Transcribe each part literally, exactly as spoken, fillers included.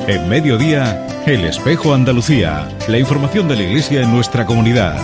En Mediodía, El Espejo Andalucía. La información de la Iglesia en nuestra comunidad.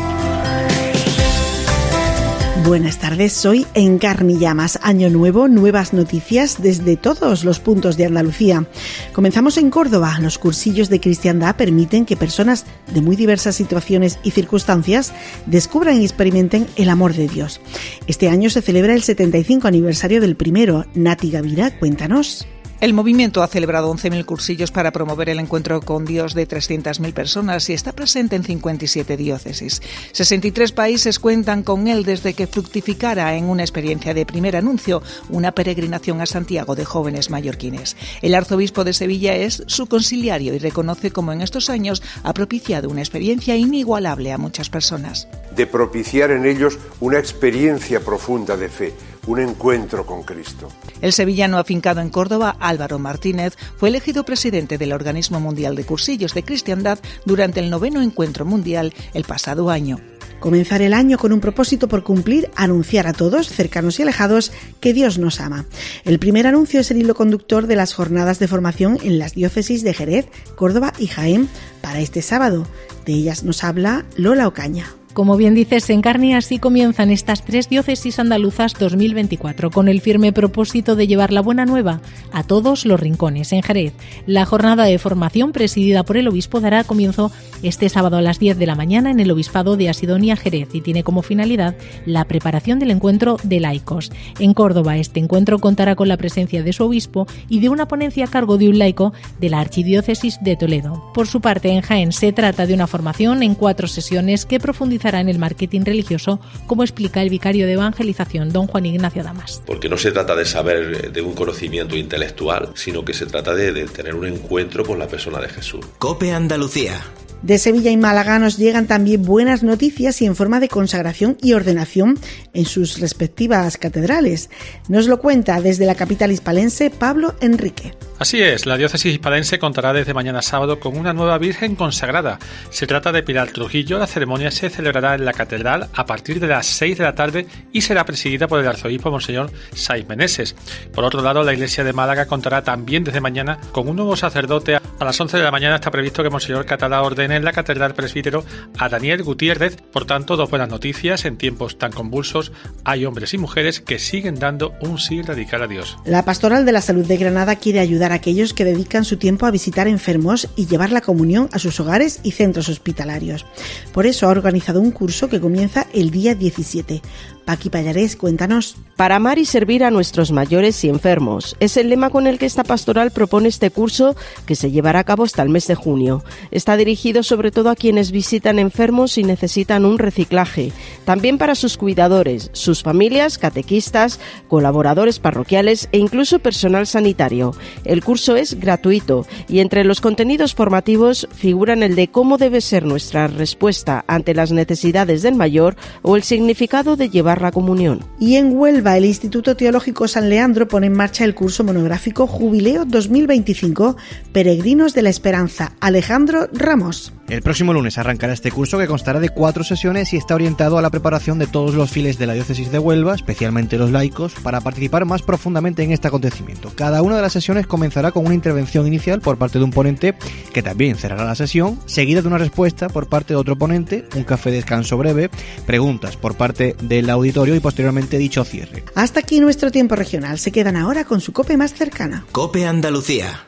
Buenas tardes, soy Encarni Llamas. Año nuevo, nuevas noticias desde todos los puntos de Andalucía. Comenzamos en Córdoba. Los cursillos de cristiandad permiten que personas de muy diversas situaciones y circunstancias descubran y experimenten el amor de Dios. Este año se celebra el setenta y cinco aniversario del primero. Nati Gavira, cuéntanos. El movimiento ha celebrado once mil cursillos para promover el encuentro con Dios de trescientas mil personas y está presente en cincuenta y siete diócesis. sesenta y tres países cuentan con él desde que fructificara en una experiencia de primer anuncio, una peregrinación a Santiago de jóvenes mallorquines. El arzobispo de Sevilla es su conciliario y reconoce cómo en estos años ha propiciado una experiencia inigualable a muchas personas. De propiciar en ellos una experiencia profunda de fe, un encuentro con Cristo. El sevillano afincado en Córdoba, Álvaro Martínez, fue elegido presidente del Organismo Mundial de Cursillos de Cristiandad durante el noveno encuentro mundial el pasado año. Comenzar el año con un propósito por cumplir, anunciar a todos, cercanos y alejados, que Dios nos ama. El primer anuncio es el hilo conductor de las jornadas de formación en las diócesis de Jerez, Córdoba y Jaén para este sábado. De ellas nos habla Lola Ocaña. Como bien dices, Encarni, así comienzan estas tres diócesis andaluzas dos mil veinticuatro, con el firme propósito de llevar la buena nueva a todos los rincones. En Jerez, la jornada de formación presidida por el obispo dará comienzo este sábado a las diez de la mañana en el Obispado de Asidonia, Jerez, y tiene como finalidad la preparación del encuentro de laicos. En Córdoba, este encuentro contará con la presencia de su obispo y de una ponencia a cargo de un laico de la Archidiócesis de Toledo. Por su parte, en Jaén se trata de una formación en cuatro sesiones que profundizará en el marketing religioso, como explica el vicario de evangelización, don Juan Ignacio Damas. Porque no se trata de saber de un conocimiento intelectual, sino que se trata de, de tener un encuentro con la persona de Jesús. COPE Andalucía. De Sevilla y Málaga nos llegan también buenas noticias y en forma de consagración y ordenación en sus respectivas catedrales. Nos lo cuenta desde la capital hispalense Pablo Enrique. Así es, la diócesis hispalense contará desde mañana sábado con una nueva Virgen consagrada. Se trata de Pilar Trujillo. La ceremonia se celebrará en la catedral a partir de las seis de la tarde y será presidida por el arzobispo Monseñor Saiz Meneses. Por otro lado, la iglesia de Málaga contará también desde mañana con un nuevo sacerdote. A las once de la mañana está previsto que Monseñor Catalá ordene en la catedral presbítero a Daniel Gutiérrez. Por tanto, dos buenas noticias. En tiempos tan convulsos hay hombres y mujeres que siguen dando un sí radical a Dios. La Pastoral de la Salud de Granada quiere ayudar a aquellos que dedican su tiempo a visitar enfermos y llevar la comunión a sus hogares y centros hospitalarios. Por eso ha organizado un curso que comienza el día diecisiete. Paqui Pallarés, cuéntanos. Para amar y servir a nuestros mayores y enfermos. Es el lema con el que esta pastoral propone este curso que se llevará a cabo hasta el mes de junio. Está dirigido sobre todo a quienes visitan enfermos y necesitan un reciclaje. También para sus cuidadores, sus familias, catequistas, colaboradores parroquiales e incluso personal sanitario. El curso es gratuito y entre los contenidos formativos figuran el de cómo debe ser nuestra respuesta ante las necesidades del mayor o el significado de llevar la comunión. Y en Huelva, el Instituto Teológico San Leandro pone en marcha el curso monográfico Jubileo dos mil veinticinco, Peregrinos de la Esperanza. Alejandro Ramos. El próximo lunes arrancará este curso que constará de cuatro sesiones y está orientado a la preparación de todos los fieles de la diócesis de Huelva, especialmente los laicos, para participar más profundamente en este acontecimiento. Cada una de las sesiones comenzará con una intervención inicial por parte de un ponente que también cerrará la sesión, seguida de una respuesta por parte de otro ponente, un café de descanso breve, preguntas por parte del auditorio y posteriormente dicho cierre. Hasta aquí nuestro tiempo regional. Se quedan ahora con su COPE más cercana. COPE Andalucía.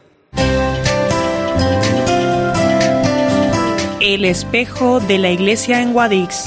El espejo de la iglesia en Guadix.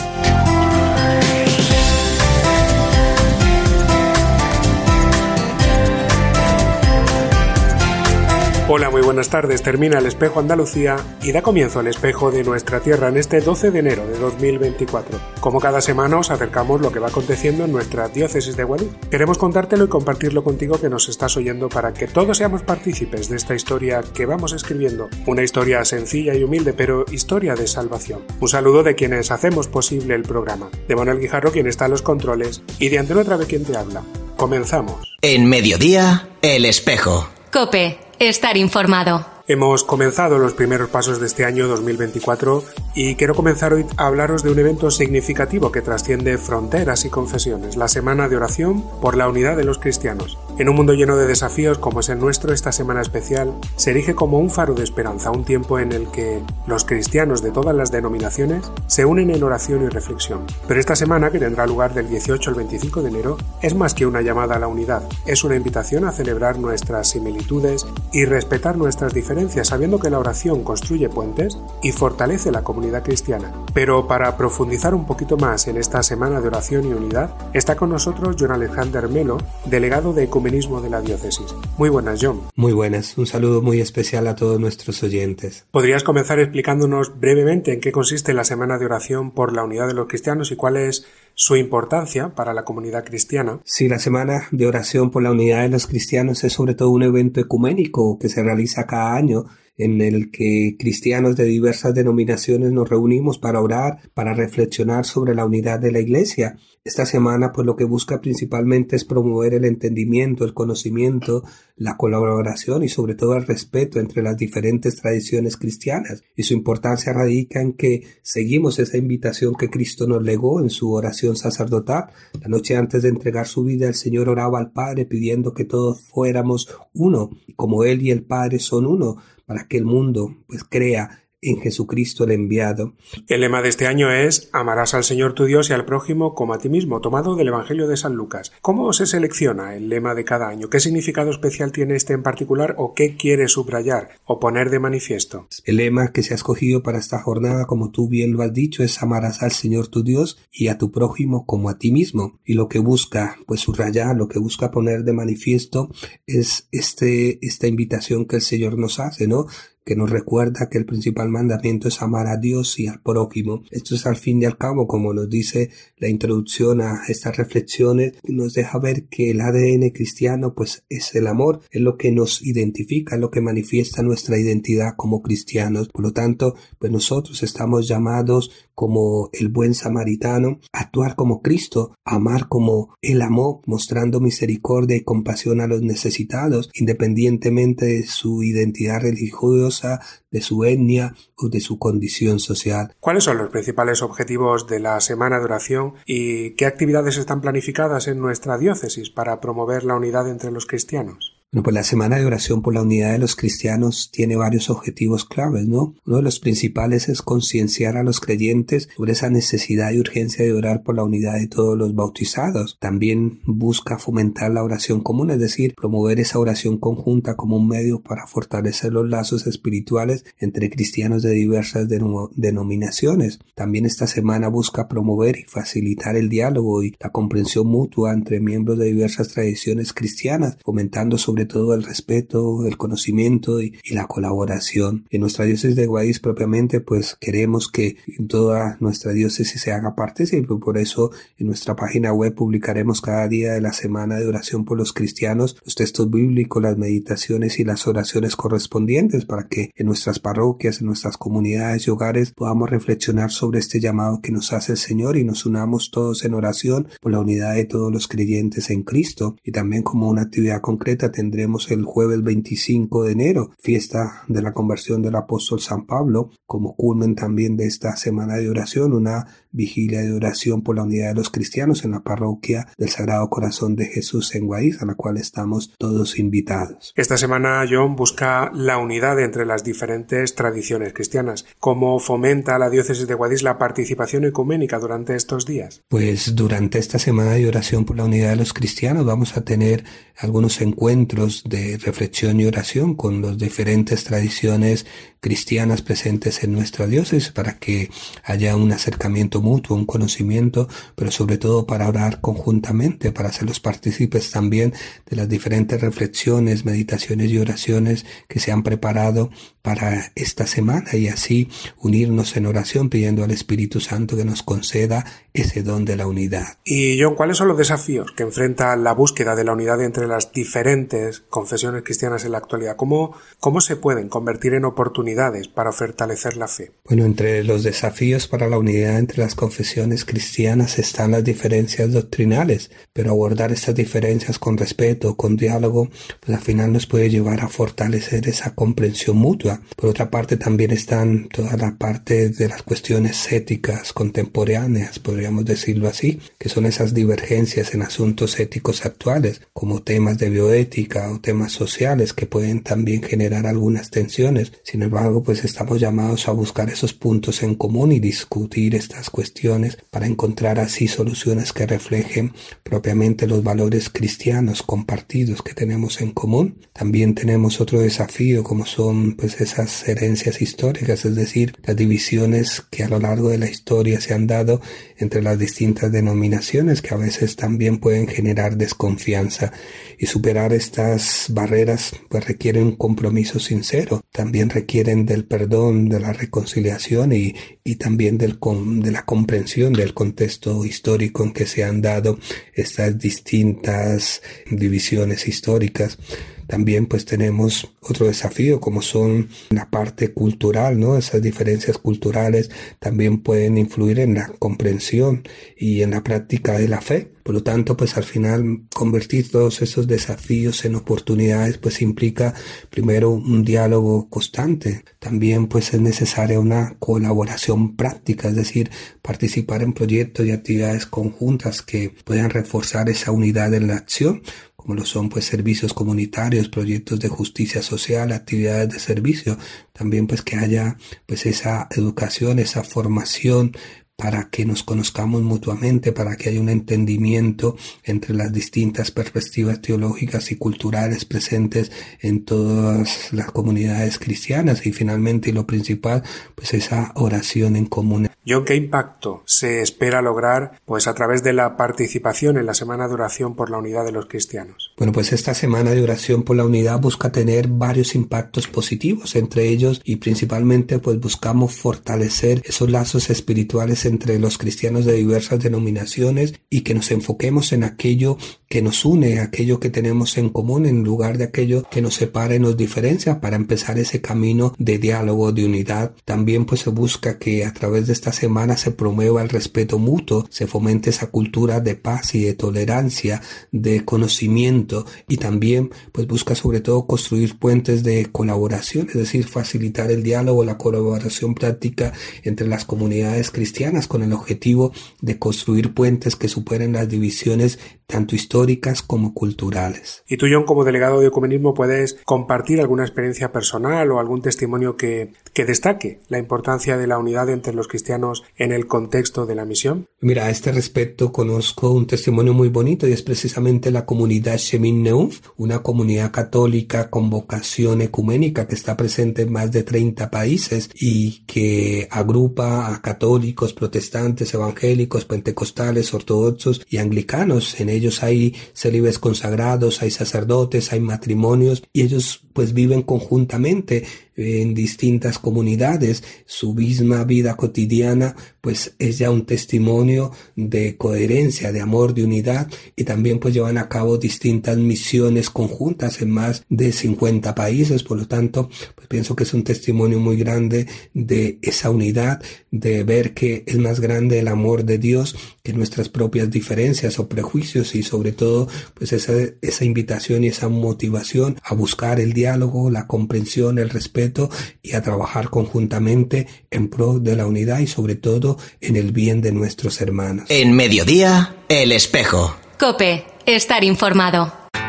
Hola, muy buenas tardes. Termina el Espejo Andalucía y da comienzo el espejo de nuestra tierra en este doce de enero de dos mil veinticuatro. Como cada semana os acercamos lo que va aconteciendo en nuestra diócesis de Guadix. Queremos contártelo y compartirlo contigo que nos estás oyendo para que todos seamos partícipes de esta historia que vamos escribiendo. Una historia sencilla y humilde, pero historia de salvación. Un saludo de quienes hacemos posible el programa. De Manuel Guijarro, quien está en los controles, y de Antena Otra vez quien te habla. Comenzamos. En Mediodía, El Espejo. COPE. Estar informado. Hemos comenzado los primeros pasos de este año dos mil veinticuatro y quiero comenzar hoy a hablaros de un evento significativo que trasciende fronteras y confesiones, la Semana de Oración por la Unidad de los Cristianos. En un mundo lleno de desafíos como es el nuestro, esta semana especial se erige como un faro de esperanza, un tiempo en el que los cristianos de todas las denominaciones se unen en oración y reflexión. Pero esta semana, que tendrá lugar del dieciocho al veinticinco de enero, es más que una llamada a la unidad, es una invitación a celebrar nuestras similitudes y respetar nuestras diferencias, sabiendo que la oración construye puentes y fortalece la comunidad cristiana. Pero para profundizar un poquito más en esta semana de oración y unidad, está con nosotros John Alexander Melo, delegado de Ecumenismo de la diócesis. Muy buenas, John. Muy buenas, un saludo muy especial a todos nuestros oyentes. ¿Podrías comenzar explicándonos brevemente en qué consiste la semana de oración por la unidad de los cristianos y cuál es su importancia para la comunidad cristiana? Sí, la semana de oración por la unidad de los cristianos es sobre todo un evento ecuménico que se realiza cada año, en el que cristianos de diversas denominaciones nos reunimos para orar, para reflexionar sobre la unidad de la Iglesia. Esta semana, pues lo que busca principalmente es promover el entendimiento, el conocimiento, la colaboración y sobre todo el respeto entre las diferentes tradiciones cristianas. Y su importancia radica en que seguimos esa invitación que Cristo nos legó en su oración sacerdotal. La noche antes de entregar su vida, el Señor oraba al Padre pidiendo que todos fuéramos uno, como Él y el Padre son uno, para que el mundo pues crea en Jesucristo el enviado. El lema de este año es «Amarás al Señor tu Dios y al prójimo como a ti mismo», tomado del Evangelio de San Lucas. ¿Cómo se selecciona el lema de cada año? ¿Qué significado especial tiene este en particular o qué quiere subrayar o poner de manifiesto? El lema que se ha escogido para esta jornada, como tú bien lo has dicho, es «Amarás al Señor tu Dios y a tu prójimo como a ti mismo». Y lo que busca pues subrayar, lo que busca poner de manifiesto es este, esta invitación que el Señor nos hace, ¿no?, que nos recuerda que el principal mandamiento es amar a Dios y al prójimo. Esto es al fin y al cabo, como nos dice la introducción a estas reflexiones, nos deja ver que el A D N cristiano pues es el amor, es lo que nos identifica, es lo que manifiesta nuestra identidad como cristianos. Por lo tanto, pues nosotros estamos llamados como el buen samaritano, a actuar como Cristo, a amar como Él amó, mostrando misericordia y compasión a los necesitados, independientemente de su identidad religiosa, de su etnia o de su condición social. ¿Cuáles son los principales objetivos de la semana de oración y qué actividades están planificadas en nuestra diócesis para promover la unidad entre los cristianos? Bueno, pues la semana de oración por la unidad de los cristianos tiene varios objetivos claves, ¿no? Uno de los principales es concienciar a los creyentes sobre esa necesidad y urgencia de orar por la unidad de todos los bautizados. También busca fomentar la oración común, es decir, promover esa oración conjunta como un medio para fortalecer los lazos espirituales entre cristianos de diversas denom- denominaciones. También esta semana busca promover y facilitar el diálogo y la comprensión mutua entre miembros de diversas tradiciones cristianas, fomentando sobre todo el respeto, el conocimiento y, y la colaboración. En nuestra diócesis de Guadix propiamente, pues queremos que en toda nuestra diócesis se haga partícipe, por eso en nuestra página web publicaremos cada día de la semana de oración por los cristianos los textos bíblicos, las meditaciones y las oraciones correspondientes para que en nuestras parroquias, en nuestras comunidades y hogares podamos reflexionar sobre este llamado que nos hace el Señor y nos unamos todos en oración por la unidad de todos los creyentes en Cristo. Y también como una actividad concreta tendremos el jueves veinticinco de enero, fiesta de la conversión del apóstol San Pablo, como culmen también de esta semana de oración, una vigilia de oración por la unidad de los cristianos en la parroquia del Sagrado Corazón de Jesús en Guadix, a la cual estamos todos invitados. Esta semana, John, busca la unidad entre las diferentes tradiciones cristianas. ¿Cómo fomenta la diócesis de Guadix la participación ecuménica durante estos días? Pues durante esta semana de oración por la unidad de los cristianos vamos a tener algunos encuentros de reflexión y oración con las diferentes tradiciones cristianas presentes en nuestra diócesis para que haya un acercamiento mutuo, un conocimiento, pero sobre todo para orar conjuntamente, para hacerlos partícipes también de las diferentes reflexiones, meditaciones y oraciones que se han preparado para esta semana y así unirnos en oración pidiendo al Espíritu Santo que nos conceda ese don de la unidad. Y John, ¿cuáles son los desafíos que enfrenta la búsqueda de la unidad entre las diferentes diferentes confesiones cristianas en la actualidad. ¿Cómo, cómo se pueden convertir en oportunidades para fortalecer la fe? Bueno, entre los desafíos para la unidad entre las confesiones cristianas están las diferencias doctrinales, pero abordar estas diferencias con respeto, con diálogo, pues al final nos puede llevar a fortalecer esa comprensión mutua. Por otra parte, también están toda la parte de las cuestiones éticas contemporáneas, podríamos decirlo así, que son esas divergencias en asuntos éticos actuales, como temas de bioética o temas sociales que pueden también generar algunas tensiones. Sin embargo, pues estamos llamados a buscar esos puntos en común y discutir estas cuestiones para encontrar así soluciones que reflejen propiamente los valores cristianos compartidos que tenemos en común. También tenemos otro desafío, como son pues esas herencias históricas, es decir, las divisiones que a lo largo de la historia se han dado entre las distintas denominaciones, que a veces también pueden generar desconfianza, y superar estas barreras pues requieren un compromiso sincero, también requieren del perdón, de la reconciliación y, y también del, de la comprensión del contexto histórico en que se han dado estas distintas divisiones históricas. También pues tenemos otro desafío, como son la parte cultural, ¿no? Esas diferencias culturales también pueden influir en la comprensión y en la práctica de la fe. Por lo tanto, pues al final convertir todos esos desafíos en oportunidades pues implica primero un diálogo constante. También pues es necesaria una colaboración práctica, es decir, participar en proyectos y actividades conjuntas que puedan reforzar esa unidad en la acción, como lo son pues servicios comunitarios, proyectos de justicia social, actividades de servicio. También pues que haya pues esa educación, esa formación para que nos conozcamos mutuamente, para que haya un entendimiento entre las distintas perspectivas teológicas y culturales presentes en todas las comunidades cristianas. Y finalmente, y lo principal, pues esa oración en común. John, ¿qué impacto se espera lograr pues a través de la participación en la Semana de Oración por la Unidad de los Cristianos? Bueno, pues esta Semana de Oración por la Unidad busca tener varios impactos positivos, entre ellos y principalmente pues buscamos fortalecer esos lazos espirituales entre los cristianos de diversas denominaciones y que nos enfoquemos en aquello que nos une, aquello que tenemos en común, en lugar de aquello que nos separa y nos diferencia, para empezar ese camino de diálogo, de unidad. También pues se busca que a través de esta semana se promueva el respeto mutuo, se fomente esa cultura de paz y de tolerancia, de conocimiento, y también pues busca sobre todo construir puentes de colaboración, es decir, facilitar el diálogo, la colaboración práctica entre las comunidades cristianas con el objetivo de construir puentes que superen las divisiones tanto históricas como culturales. Y tú, John, como delegado de ecumenismo, ¿puedes compartir alguna experiencia personal o algún testimonio que, que destaque la importancia de la unidad entre los cristianos en el contexto de la misión? Mira, a este respecto conozco un testimonio muy bonito y es precisamente la comunidad Shemin Neuf, una comunidad católica con vocación ecuménica que está presente en más de treinta países y que agrupa a católicos, protestantes, evangélicos, pentecostales, ortodoxos y anglicanos. En ellos hay célibes consagrados, hay sacerdotes, hay matrimonios, y ellos pues viven conjuntamente en distintas comunidades. Su misma vida cotidiana pues es ya un testimonio de coherencia, de amor, de unidad, y también pues llevan a cabo distintas misiones conjuntas en más de cincuenta países. Por lo tanto, pues pienso que es un testimonio muy grande de esa unidad, de ver que es más grande el amor de Dios que nuestras propias diferencias o prejuicios, y sobre todo pues esa, esa invitación y esa motivación a buscar el diálogo, la comprensión, el respeto y a trabajar conjuntamente en pro de la unidad y sobre todo en el bien de nuestros hermanos. En Mediodía, El Espejo. COPE, estar informado.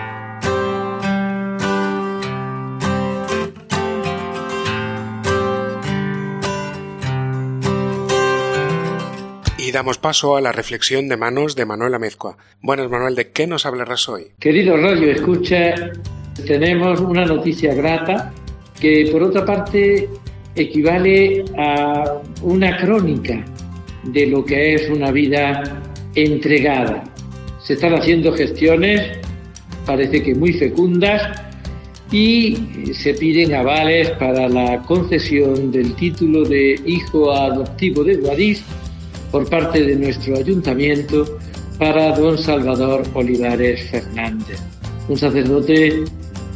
Y damos paso a la reflexión de manos de Manuel Amezcua. Buenas, Manuel, ¿de qué nos hablarás hoy? Queridos Radio Escucha, tenemos una noticia grata que por otra parte equivale a una crónica de lo que es una vida entregada. Se están haciendo gestiones, parece que muy fecundas, y se piden avales para la concesión del título de hijo adoptivo de Guadix por parte de nuestro ayuntamiento para don Salvador Olivares Fernández, un sacerdote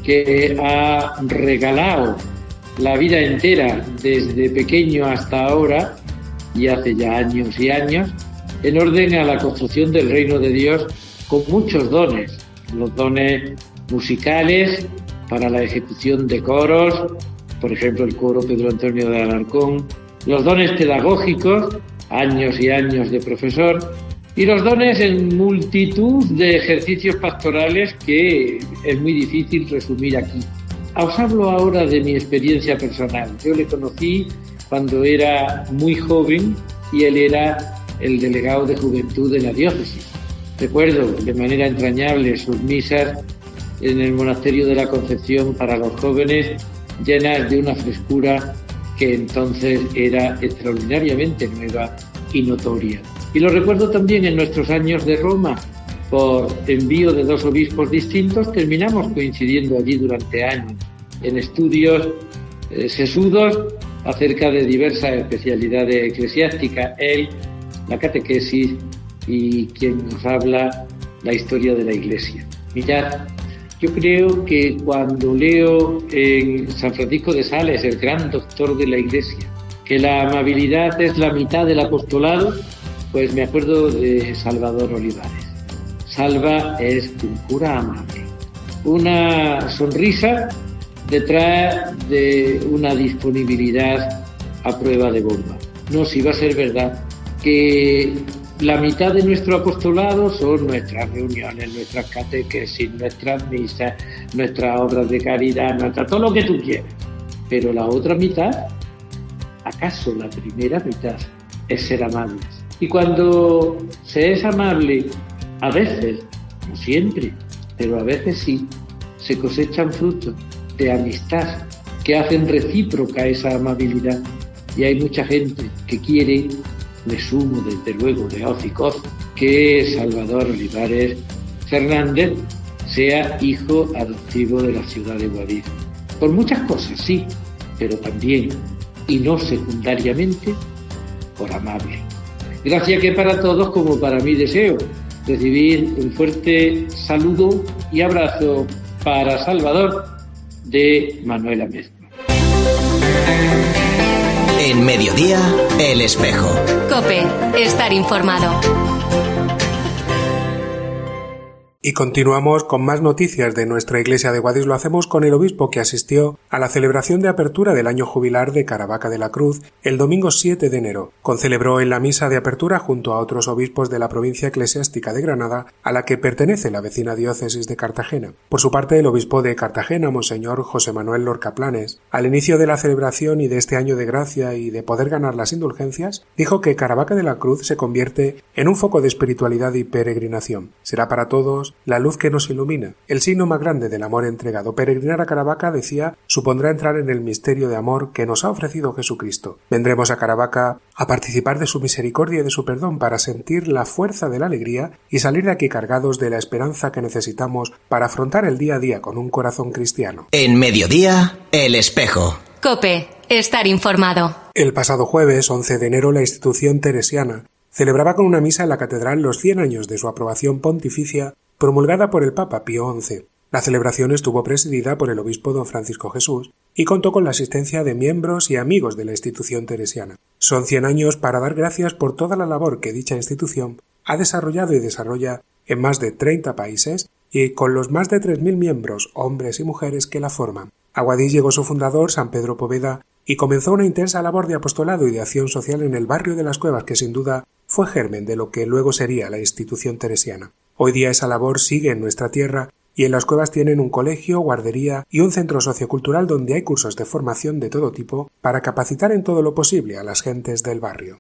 que ha regalado la vida entera desde pequeño hasta ahora, y hace ya años y años, en orden a la construcción del reino de Dios, con muchos dones, los dones musicales para la ejecución de coros, por ejemplo el coro Pedro Antonio de Alarcón, los dones pedagógicos, años y años de profesor, y los dones en multitud de ejercicios pastorales que es muy difícil resumir aquí. Os hablo ahora de mi experiencia personal. Yo le conocí cuando era muy joven y él era el delegado de juventud de la diócesis. Recuerdo de manera entrañable sus misas en el monasterio de la Concepción para los jóvenes, llenas de una frescura que entonces era extraordinariamente nueva y notoria. Y lo recuerdo también en nuestros años de Roma. Por envío de dos obispos distintos terminamos coincidiendo allí durante años en estudios eh, sesudos acerca de diversas especialidades eclesiásticas. Él, la catequesis, y quien nos habla la historia de la Iglesia. Mirad, yo creo que cuando leo en San Francisco de Sales, el gran doctor de la Iglesia, que la amabilidad es la mitad del apostolado, pues me acuerdo de Salvador Olivares. Salva es un cura amable, una sonrisa detrás de una disponibilidad a prueba de bomba. No, si va a ser verdad que la mitad de nuestro apostolado son nuestras reuniones, nuestras catequesis, nuestras misas, nuestras obras de caridad, nuestra, todo lo que tú quieras. Pero la otra mitad, acaso la primera mitad, es ser amables. Y cuando se es amable, a veces, no siempre, pero a veces sí, se cosechan frutos de amistad que hacen recíproca esa amabilidad. Y hay mucha gente que quiere, me sumo desde luego de hoz y coz, que Salvador Olivares Fernández sea hijo adoptivo de la ciudad de Guadix. Por muchas cosas, sí, pero también, y no secundariamente, por amable. Gracias que para todos, como para mí deseo, recibir un fuerte saludo y abrazo para Salvador de Manuel Amezcua. En Mediodía, El Espejo. COPE, estar informado. Y continuamos con más noticias de nuestra iglesia de Guadix. Lo hacemos con el obispo que asistió a la celebración de apertura del año jubilar de Caravaca de la Cruz el domingo siete de enero. Concelebró en la misa de apertura junto a otros obispos de la provincia eclesiástica de Granada, a la que pertenece la vecina diócesis de Cartagena. Por su parte, el obispo de Cartagena, Monseñor José Manuel Lorca Planes, al inicio de la celebración y de este año de gracia y de poder ganar las indulgencias, dijo que Caravaca de la Cruz se convierte en un foco de espiritualidad y peregrinación. Será para todos la luz que nos ilumina, el signo más grande del amor entregado. Peregrinar a Caravaca, decía, supondrá entrar en el misterio de amor que nos ha ofrecido Jesucristo. Vendremos a Caravaca a participar de su misericordia y de su perdón para sentir la fuerza de la alegría y salir de aquí cargados de la esperanza que necesitamos para afrontar el día a día con un corazón cristiano. En Mediodía, El Espejo. COPE, estar informado. El pasado jueves, once de enero, la institución teresiana celebraba con una misa en la catedral los cien años de su aprobación pontificia promulgada por el Papa Pío once. La celebración estuvo presidida por el obispo don Francisco Jesús y contó con la asistencia de miembros y amigos de la institución teresiana. Son cien años para dar gracias por toda la labor que dicha institución ha desarrollado y desarrolla en más de treinta países y con los más de tres mil miembros, hombres y mujeres, que la forman. A Guadix llegó su fundador, San Pedro Poveda, y comenzó una intensa labor de apostolado y de acción social en el barrio de las Cuevas, que sin duda fue germen de lo que luego sería la institución teresiana. Hoy día esa labor sigue en nuestra tierra y en las Cuevas tienen un colegio, guardería y un centro sociocultural donde hay cursos de formación de todo tipo para capacitar en todo lo posible a las gentes del barrio.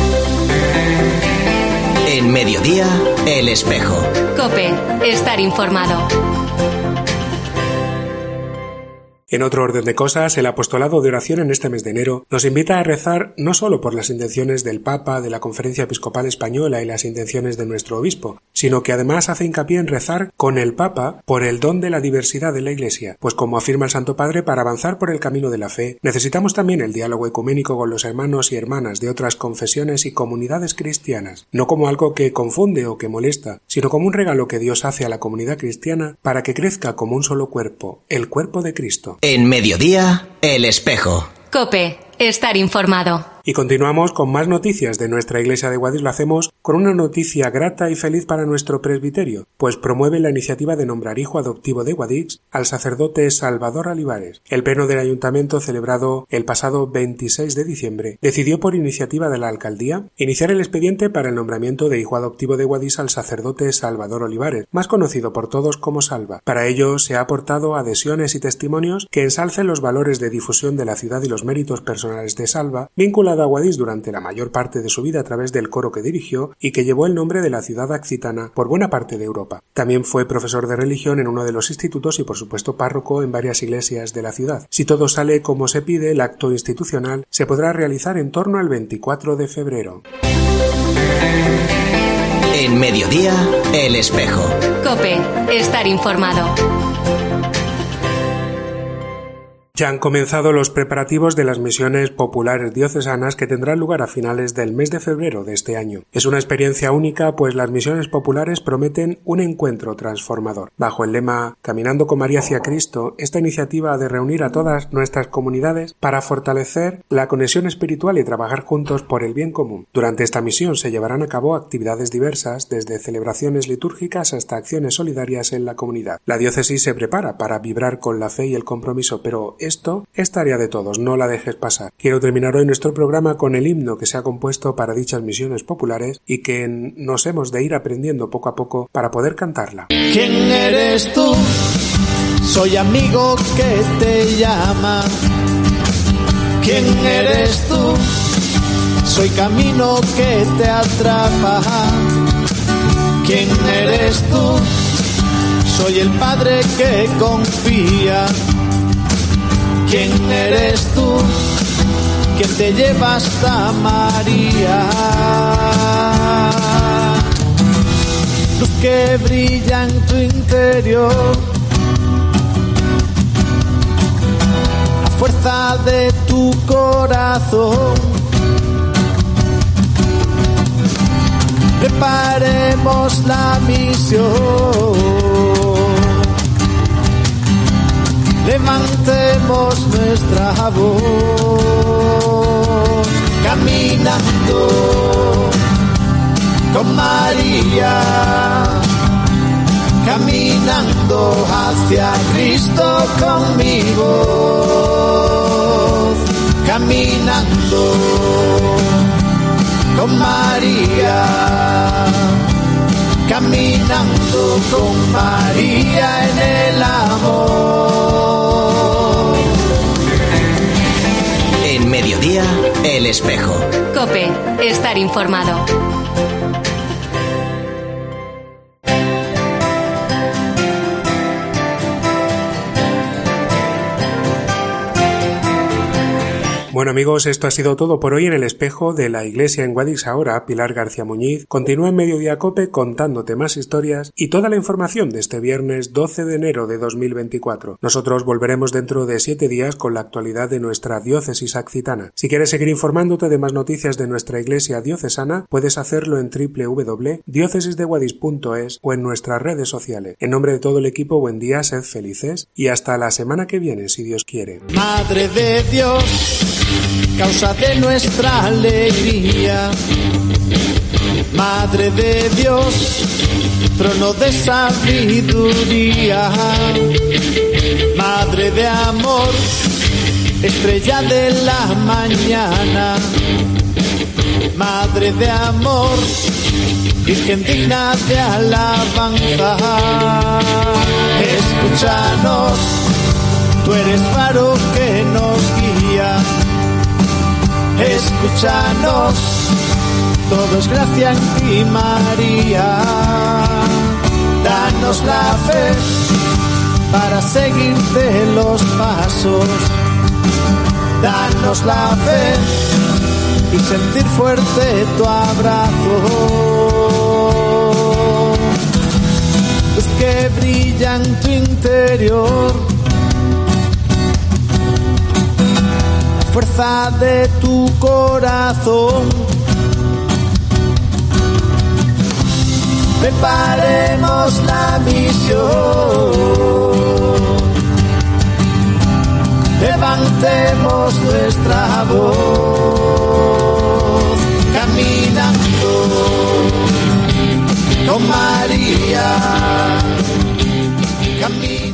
En Mediodía, El Espejo. COPE, estar informado. En otro orden de cosas, el apostolado de oración en este mes de enero nos invita a rezar no solo por las intenciones del Papa, de la Conferencia Episcopal Española y las intenciones de nuestro obispo, sino que además hace hincapié en rezar con el Papa por el don de la diversidad de la Iglesia, pues como afirma el Santo Padre, para avanzar por el camino de la fe necesitamos también el diálogo ecuménico con los hermanos y hermanas de otras confesiones y comunidades cristianas, no como algo que confunde o que molesta, sino como un regalo que Dios hace a la comunidad cristiana para que crezca como un solo cuerpo, el cuerpo de Cristo. En Mediodía, El Espejo. COPE, estar informado. Y continuamos con más noticias de nuestra iglesia de Guadix. Lo hacemos con una noticia grata y feliz para nuestro presbiterio, pues promueve la iniciativa de nombrar hijo adoptivo de Guadix al sacerdote Salvador Olivares. El pleno del ayuntamiento, celebrado el pasado veintiséis de diciembre, decidió por iniciativa de la alcaldía iniciar el expediente para el nombramiento de hijo adoptivo de Guadix al sacerdote Salvador Olivares, más conocido por todos como Salva. Para ello se ha aportado adhesiones y testimonios que ensalcen los valores de difusión de la ciudad y los méritos personales de Salva, vinculado a Guadix durante la mayor parte de su vida a través del coro que dirigió y que llevó el nombre de la ciudad accitana por buena parte de Europa. También fue profesor de religión en uno de los institutos y por supuesto párroco en varias iglesias de la ciudad. Si todo sale como se pide, el acto institucional se podrá realizar en torno al veinticuatro de febrero. En Mediodía, El Espejo. COPE, estar informado. Ya han comenzado los preparativos de las misiones populares diocesanas que tendrán lugar a finales del mes de febrero de este año. Es una experiencia única, pues las misiones populares prometen un encuentro transformador. Bajo el lema Caminando con María hacia Cristo, esta iniciativa ha de reunir a todas nuestras comunidades para fortalecer la conexión espiritual y trabajar juntos por el bien común. Durante esta misión se llevarán a cabo actividades diversas, desde celebraciones litúrgicas hasta acciones solidarias en la comunidad. La diócesis se prepara para vibrar con la fe y el compromiso, pero esto es tarea de todos, no la dejes pasar. Quiero terminar hoy nuestro programa con el himno que se ha compuesto para dichas misiones populares y que nos hemos de ir aprendiendo poco a poco para poder cantarla. ¿Quién eres tú? Soy amigo que te llama. ¿Quién eres tú? Soy camino que te atrapa. ¿Quién eres tú? Soy el padre que confía. ¿Quién eres tú? ¿Quién te lleva hasta María? Luz que brilla en tu interior, la fuerza de tu corazón. Preparemos la misión. Levantemos nuestra voz, caminando con María, caminando hacia Cristo conmigo, caminando con María, caminando con María en el amor. En Mediodía, El Espejo. COPE, estar informado. Bueno amigos, esto ha sido todo por hoy en El Espejo de la Iglesia en Guadix. Ahora Pilar García Muñiz continúa en Mediodía COPE contándote más historias y toda la información de este viernes doce de enero de dos mil veinticuatro. Nosotros volveremos dentro de siete días con la actualidad de nuestra diócesis accitana. Si quieres seguir informándote de más noticias de nuestra Iglesia diocesana, puedes hacerlo en doble u doble u doble u punto diócesis de guadix punto es o en nuestras redes sociales. En nombre de todo el equipo, buen día, sed felices y hasta la semana que viene, si Dios quiere. Madre de Dios, causa de nuestra alegría, Madre de Dios, trono de sabiduría, Madre de amor, estrella de la mañana, Madre de amor, Virgen digna de alabanza. Escúchanos, tú eres faro que nos guía. Escúchanos, todo es gracia en ti, María. Danos la fe para seguirte los pasos. Danos la fe y sentir fuerte tu abrazo. Luz que brilla en tu interior, fuerza de tu corazón. Preparemos la misión, levantemos nuestra voz, caminando con María, caminando.